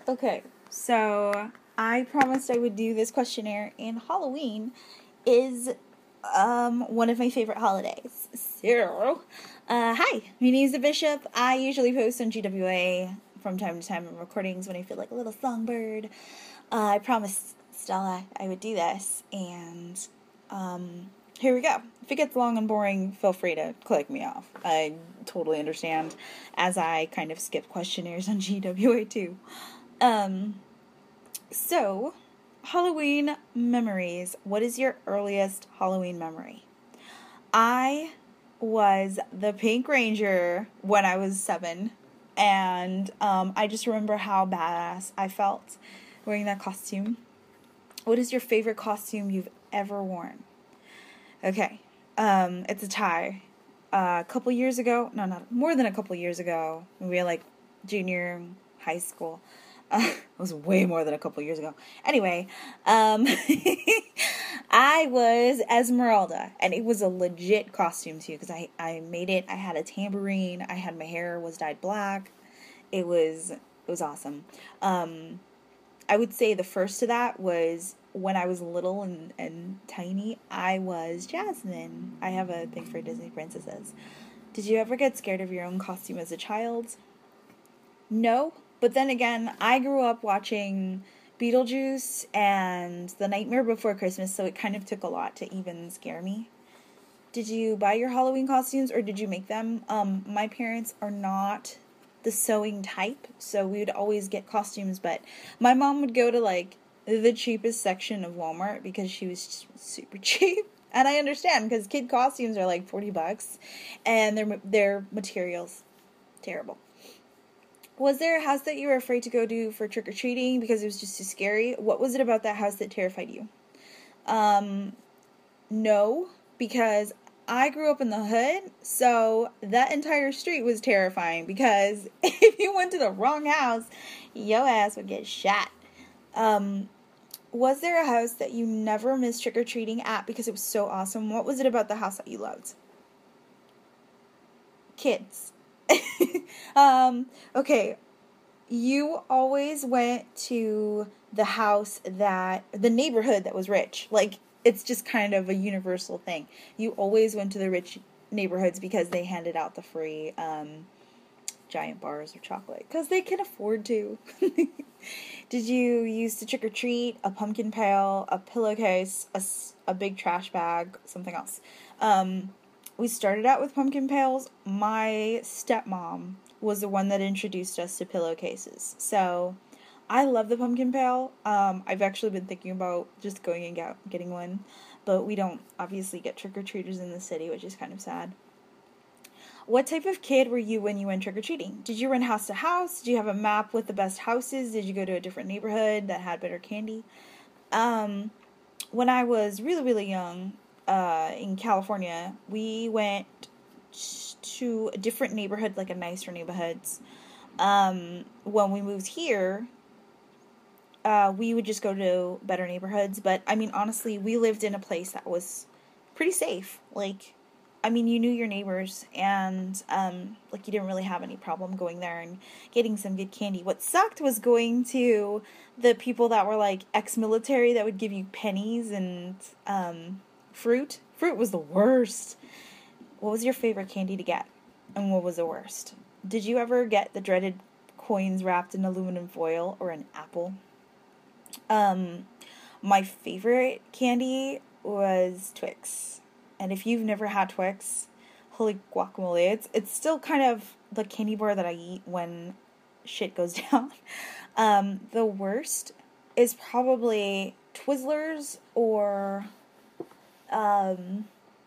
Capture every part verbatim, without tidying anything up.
Okay, so I promised I would do this questionnaire, and Halloween is um, one of my favorite holidays. So, uh, hi, my name is the Bishop. I usually post on G W A from time to time in recordings when I feel like a little songbird. Uh, I promised Stella I would do this, and um, here we go. If it gets long and boring, feel free to click me off. I totally understand, as I kind of skip questionnaires on G W A too. Um, so, Halloween memories. What is your earliest Halloween memory? I was the Pink Ranger when I was seven, and um, I just remember how badass I felt wearing that costume. What is your favorite costume you've ever worn? Okay, um, it's a tie. Uh, a couple years ago, no, not more than a couple years ago, when we were like junior high school. Uh, it was way more than a couple years ago. Anyway, um, I was Esmeralda, and it was a legit costume too, because I, I made it. I had a tambourine. I had my hair was dyed black. It was it was awesome. Um, I would say the first to that was when I was little and, and tiny. I was Jasmine. I have a thing for Disney princesses. Did you ever get scared of your own costume as a child? No. But then again, I grew up watching Beetlejuice and The Nightmare Before Christmas, so it kind of took a lot to even scare me. Did you buy your Halloween costumes, or did you make them? Um, my parents are not the sewing type, so we would always get costumes, but my mom would go to, like, the cheapest section of Walmart because she was super cheap. And I understand, because kid costumes are like forty bucks, and their their materials, terrible. Was there a house that you were afraid to go to for trick-or-treating because it was just too scary? What was it about that house that terrified you? Um, no, because I grew up in the hood, so that entire street was terrifying, because if you went to the wrong house, your ass would get shot. Um, was there a house that you never missed trick-or-treating at because it was so awesome? What was it about the house that you loved? Kids. um, okay, you always went to the house that, the neighborhood that was rich. Like, it's just kind of a universal thing. You always went to the rich neighborhoods because they handed out the free, um, giant bars of chocolate. Because they can afford to. Did you use to trick-or-treat, a pumpkin pail, a pillowcase, a, a big trash bag, something else? Um... We started out with pumpkin pails. My stepmom was the one that introduced us to pillowcases. So, I love the pumpkin pail. Um, I've actually been thinking about just going and get, getting one. But we don't obviously get trick-or-treaters in the city, which is kind of sad. What type of kid were you when you went trick-or-treating? Did you run house to house? Did you have a map with the best houses? Did you go to a different neighborhood that had better candy? Um, when I was really, really young, Uh, in California, we went to a different neighborhood, like a nicer neighborhoods. Um, when we moved here, uh, we would just go to better neighborhoods. But, I mean, honestly, we lived in a place that was pretty safe. Like, I mean, you knew your neighbors, and, um, like, you didn't really have any problem going there and getting some good candy. What sucked was going to the people that were, like, ex-military that would give you pennies and, um... Fruit? Fruit was the worst. What was your favorite candy to get? And what was the worst? Did you ever get the dreaded coins wrapped in aluminum foil or an apple? Um, my favorite candy was Twix. And if you've never had Twix, holy guacamole, it's, it's still kind of the candy bar that I eat when shit goes down. Um, the worst is probably Twizzlers or... Um,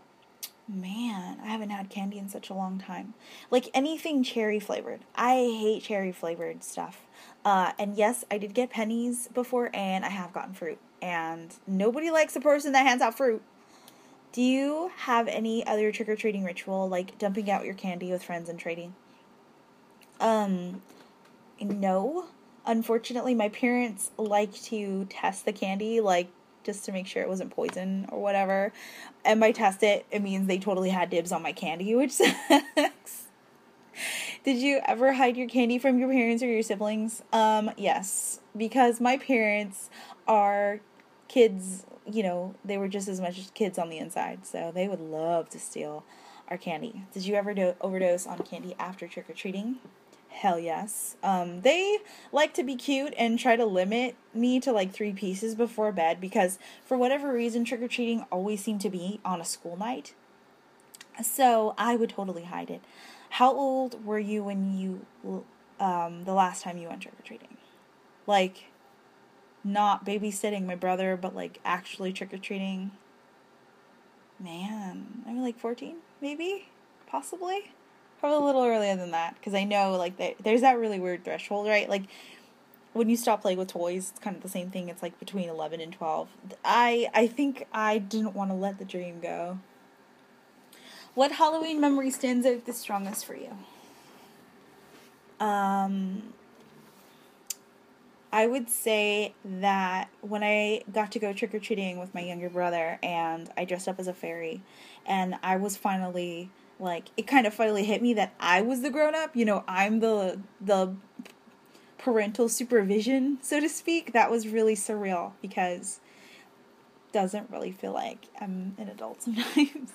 man, I haven't had candy in such a long time. Like, anything cherry flavored. I hate cherry flavored stuff. Uh, and yes, I did get pennies before, and I have gotten fruit. And nobody likes a person that hands out fruit. Do you have any other trick-or-treating ritual, like dumping out your candy with friends and trading? Um, no. Unfortunately, my parents like to test the candy, like, just to make sure it wasn't poison or whatever. And by test it, it means they totally had dibs on my candy, which sucks. Did you ever hide your candy from your parents or your siblings? Um, yes, because my parents are kids, you know, they were just as much as kids on the inside, so they would love to steal our candy. Did you ever do- overdose on candy after trick-or-treating? Hell yes. Um, they like to be cute and try to limit me to like three pieces before bed because for whatever reason, trick-or-treating always seemed to be on a school night. So I would totally hide it. How old were you when you, um, the last time you went trick-or-treating? Like, not babysitting my brother, but like actually trick-or-treating? Man, I'm like fourteen, maybe? Possibly? Probably a little earlier than that, because I know, like, there, there's that really weird threshold, right? Like, when you stop playing with toys, it's kind of the same thing. It's like between eleven and twelve. I, I think I didn't want to let the dream go. What Halloween memory stands out the strongest for you? Um, I would say that when I got to go trick-or-treating with my younger brother and I dressed up as a fairy and I was finally, like, it kind of finally hit me that I was the grown-up, you know, I'm the, the parental supervision, so to speak. That was really surreal because it doesn't really feel like I'm an adult sometimes.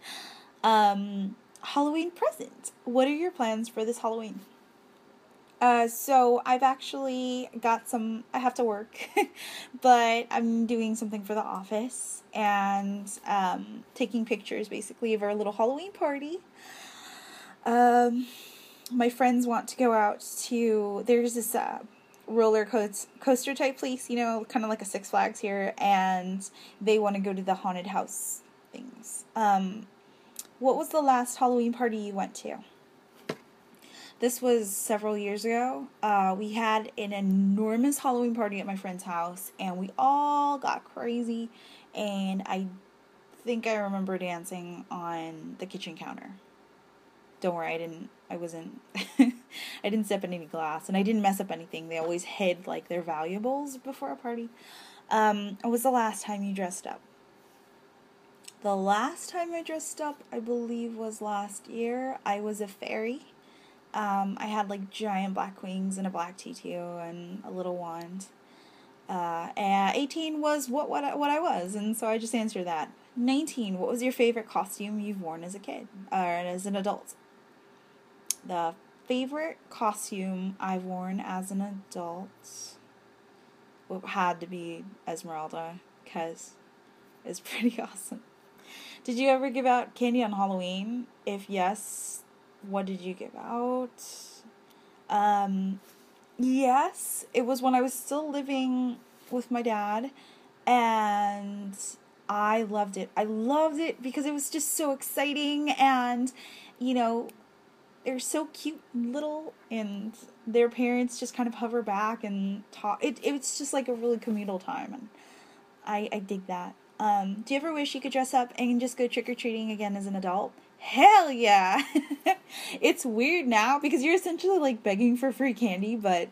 um, Halloween present. What are your plans for this Halloween? Uh, so I've actually got some, I have to work, but I'm doing something for the office and, um, taking pictures basically of our little Halloween party. Um, my friends want to go out to, there's this, uh, roller coast, coaster type place, you know, kind of like a Six Flags here, and they want to go to the haunted house things. Um, what was the last Halloween party you went to? This was several years ago. Uh, we had an enormous Halloween party at my friend's house, and we all got crazy, and I think I remember dancing on the kitchen counter. Don't worry, I didn't, I wasn't, I didn't step in any glass, and I didn't mess up anything. They always hid, like, their valuables before a party. Um, what was the last time you dressed up? The last time I dressed up, I believe, was last year. I was a fairy. Um, I had, like, giant black wings and a black tutu and a little wand. Uh, and eighteen was what, what, I, what I was, and so I just answered that. nineteen, what was your favorite costume you've worn as a kid, or as an adult? The favorite costume I've worn as an adult had to be Esmeralda, because it's pretty awesome. Did you ever give out candy on Halloween? If yes, what did you give out? Um, yes, it was when I was still living with my dad, and I loved it. I loved it because it was just so exciting, and, you know, they're so cute and little, and their parents just kind of hover back and talk. It, it's just like a really communal time, and I, I dig that. Um, do you ever wish you could dress up and just go trick-or-treating again as an adult? Hell yeah! It's weird now because you're essentially like begging for free candy, but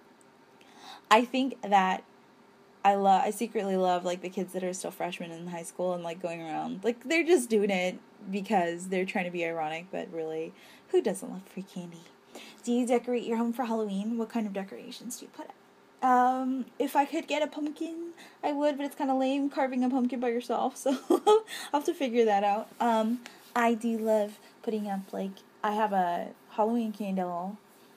I think that I love, I secretly love like the kids that are still freshmen in high school and like going around, like they're just doing it because they're trying to be ironic, but really, who doesn't love free candy? Do you decorate your home for Halloween? What kind of decorations do you put up? Um, if I could get a pumpkin, I would, but it's kind of lame carving a pumpkin by yourself, so I'll have to figure that out. Um, I do love putting up, like, I have a Halloween candle,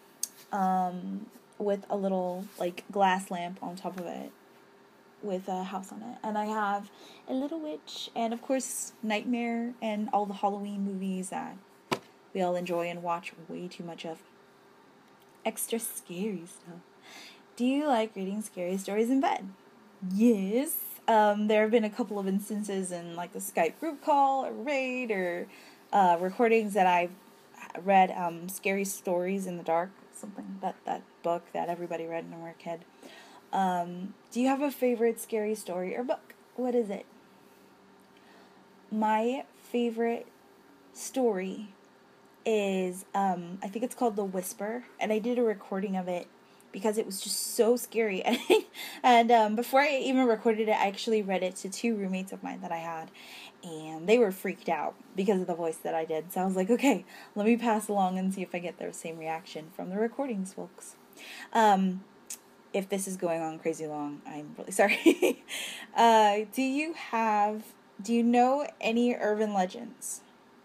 um, with a little, like, glass lamp on top of it, with a house on it, and I have a little witch, and of course, Nightmare, and all the Halloween movies that we all enjoy and watch way too much of. Extra scary stuff. Do you like reading scary stories in bed? Yes. Um, there have been a couple of instances in like the Skype group call or raid or uh, recordings that I've read um, Scary Stories in the Dark, something, that, that book that everybody read when we were a kid. Um, do you have a favorite scary story or book? What is it? My favorite story is, um, I think it's called The Whisper, and I did a recording of it because it was just so scary. And, and um, before I even recorded it, I actually read it to two roommates of mine that I had, and they were freaked out because of the voice that I did. So I was like, okay, let me pass along and see if I get the same reaction from the recordings, folks. Um, if this is going on crazy long, I'm really sorry. uh, do you have, do you know any urban legends?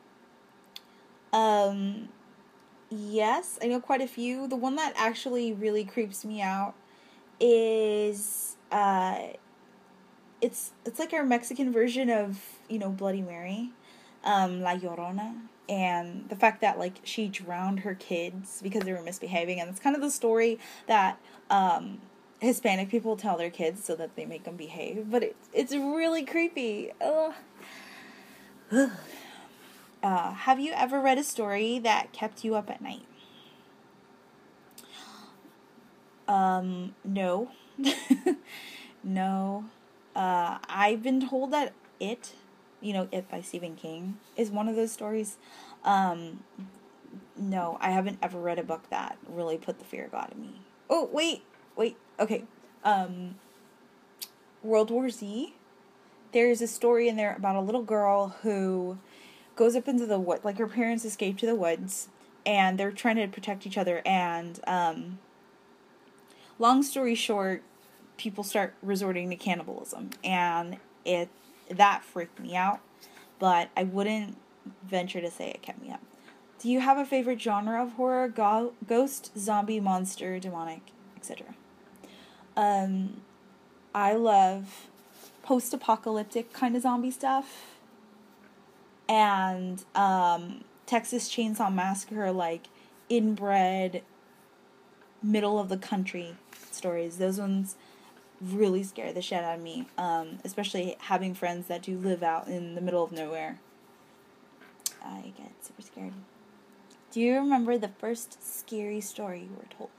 Um, yes, I know quite a few. The one that actually really creeps me out is, uh, it's, it's like our Mexican version of, you know, Bloody Mary, um, La Llorona, and the fact that, like, she drowned her kids because they were misbehaving, and it's kind of the story that, um, Hispanic people tell their kids so that they make them behave, but it, it's really creepy. Ugh. Uh, have you ever read a story that kept you up at night? Um, no. no. Uh, I've been told that It, you know, It by Stephen King, is one of those stories. Um, no, I haven't ever read a book that really put the fear of God in me. Oh, wait, wait, okay. Um, World War Z. There's a story in there about a little girl who goes up into the wood, like her parents escaped to the woods, and they're trying to protect each other, and, um, long story short, people start resorting to cannibalism, and it, that freaked me out, but I wouldn't venture to say it kept me up. Do you have a favorite genre of horror? Go- ghost, zombie, monster, demonic, et cetera? Um, I love post-apocalyptic kind of zombie stuff. And um, Texas Chainsaw Massacre, like inbred, middle of the country stories. Those ones really scare the shit out of me. Um, especially having friends that do live out in the middle of nowhere. I get super scared. Do you remember the first scary story you were told?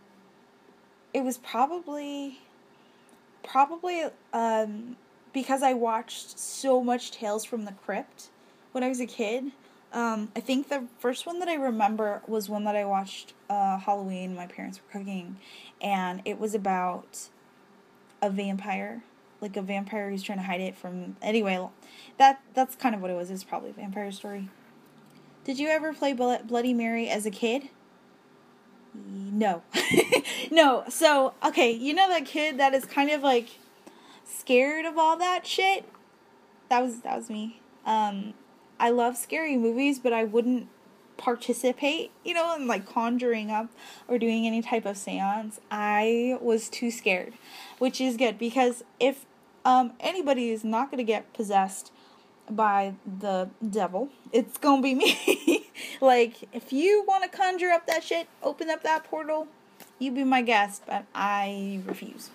It was probably, probably um, because I watched so much Tales from the Crypt when I was a kid. Um, I think the first one that I remember was one that I watched uh, Halloween. My parents were cooking, and it was about a vampire, like a vampire who's trying to hide it from. Anyway, that that's kind of what it was. It was probably a vampire story. Did you ever play Bloody Mary as a kid? No, no. So okay, you know that kid that is kind of like scared of all that shit. That was that was me. Um. I love scary movies, but I wouldn't participate, you know, in like conjuring up or doing any type of seance. I was too scared, which is good because if um, anybody is not going to get possessed by the devil, it's going to be me. Like, if you want to conjure up that shit, open up that portal, you be my guest, but I refuse.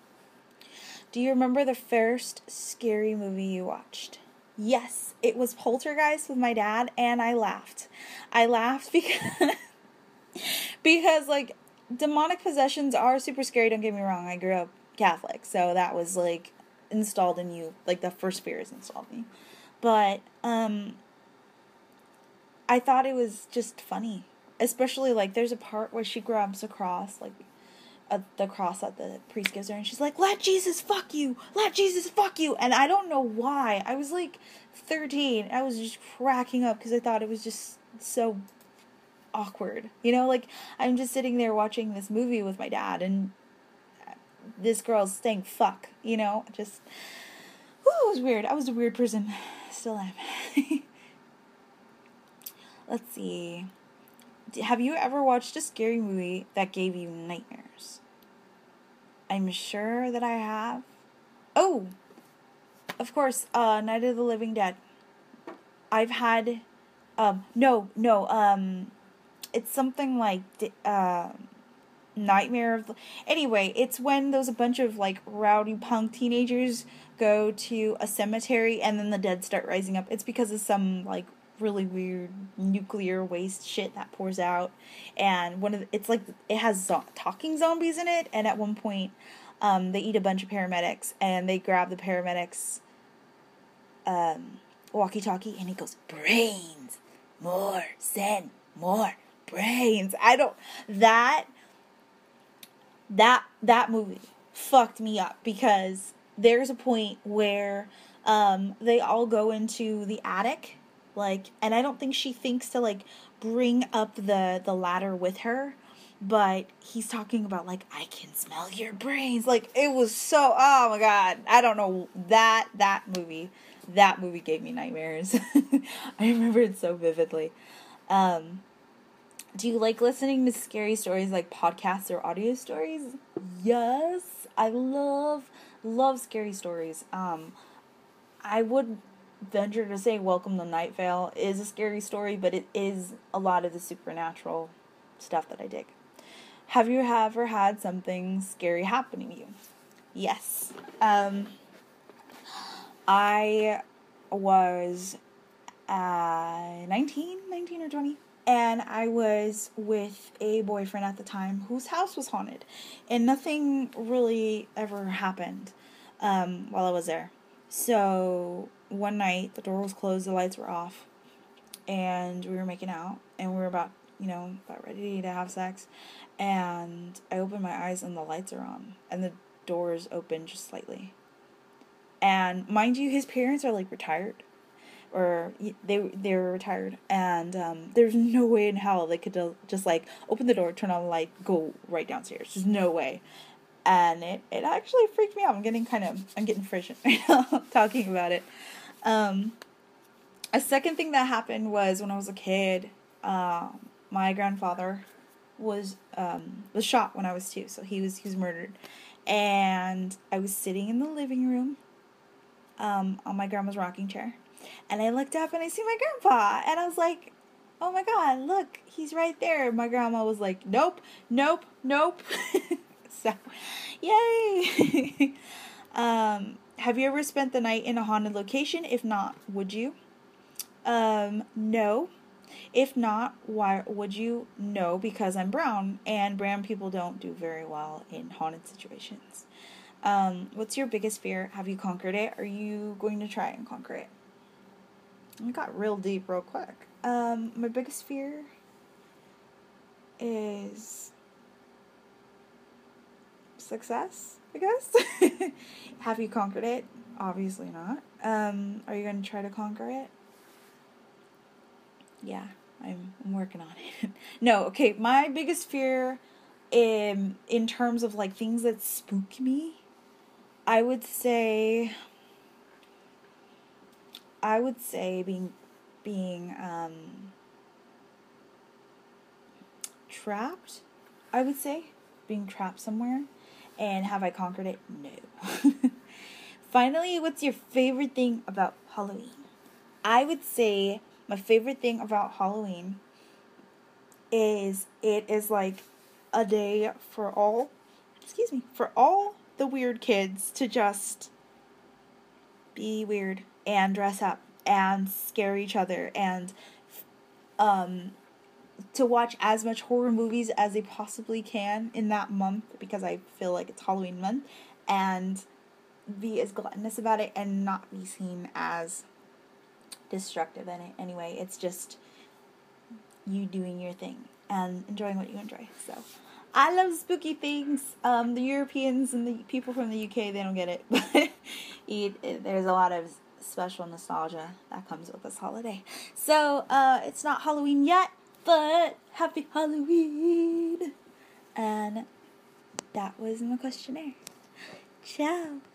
Do you remember the first scary movie you watched? Yes, it was Poltergeist with my dad, and I laughed. I laughed because, because, like, demonic possessions are super scary, don't get me wrong. I grew up Catholic, so that was, like, installed in you. Like, the first fear is installed in you. But, um, I thought it was just funny. Especially, like, there's a part where she grabs a cross, like, Uh, the cross that the priest gives her, and she's like, let Jesus fuck you, let Jesus fuck you, and I don't know why, I was like thirteen, I was just cracking up, because I thought it was just so awkward, you know, like, I'm just sitting there watching this movie with my dad, and this girl's saying fuck, you know, just, whew, it was weird, I was a weird person, still am. Let's see. Have you ever watched a scary movie that gave you nightmares? I'm sure that I have. Oh, of course, uh, Night of the Living Dead. I've had, um, no, no, um, it's something like, uh, Nightmare of the, anyway, it's when there's a bunch of, like, rowdy punk teenagers go to a cemetery and then the dead start rising up. It's because of some, like, really weird nuclear waste shit that pours out, and one of the, it's like it has zo- talking zombies in it, and at one point um they eat a bunch of paramedics, and they grab the paramedics um walkie-talkie, and it goes, brains, more, send more brains. I don't, that that that movie fucked me up because there's a point where um, they all go into the attic, like, and I don't think she thinks to like bring up the the ladder with her, but he's talking about like, I can smell your brains. Like, it was so, oh my god, I don't know, that that movie that movie gave me nightmares. I remember it so vividly. Um, do you like listening to scary stories like podcasts or audio stories? Yes, I love love scary stories. Um, I would venture to say Welcome to Night Vale is a scary story, but it is a lot of the supernatural stuff that I dig. Have you ever had something scary happen to you? Yes. Um, I was uh, nineteen, nineteen or twenty, and I was with a boyfriend at the time whose house was haunted, and nothing really ever happened um, while I was there. So one night, the door was closed, the lights were off, and we were making out, and we were about, you know, about ready to have sex, and I opened my eyes and the lights are on, and the doors open just slightly. And mind you, his parents are like retired, or they they were retired, and um, there's no way in hell they could just like open the door, turn on the light, go right downstairs. There's no way. And it, it actually freaked me out. I'm getting kind of, I'm getting frigid right now talking about it. Um, a second thing that happened was when I was a kid, uh, my grandfather was um, was shot when I was two, so he was he was murdered, and I was sitting in the living room um, on my grandma's rocking chair, and I looked up and I see my grandpa, and I was like, oh my god, look, he's right there. My grandma was like, nope, nope, nope. So, yay! um, have you ever spent the night in a haunted location? If not, would you? Um, no. If not, why would you? No, because I'm brown, and brown people don't do very well in haunted situations. Um, what's your biggest fear? Have you conquered it? Are you going to try and conquer it? I got real deep real quick. Um, my biggest fear is success, I guess. Have you conquered it? Obviously not. Um, are you going to try to conquer it? Yeah, I'm, I'm working on it. No, okay, my biggest fear in, in terms of, like, things that spook me, I would say, I would say being, being, um, trapped, I would say, being trapped somewhere. And have I conquered it? No. Finally, what's your favorite thing about Halloween? I would say my favorite thing about Halloween is it is like a day for all, excuse me, for all the weird kids to just be weird and dress up and scare each other and um to watch as much horror movies as they possibly can in that month, because I feel like it's Halloween month, and be as gluttonous about it and not be seen as destructive in it. Anyway, it's just you doing your thing and enjoying what you enjoy. So I love spooky things. Um, the Europeans and the people from the U K, they don't get it, but it, it, there's a lot of special nostalgia that comes with this holiday. So uh, it's not Halloween yet, but happy Halloween. And that was my questionnaire. Ciao.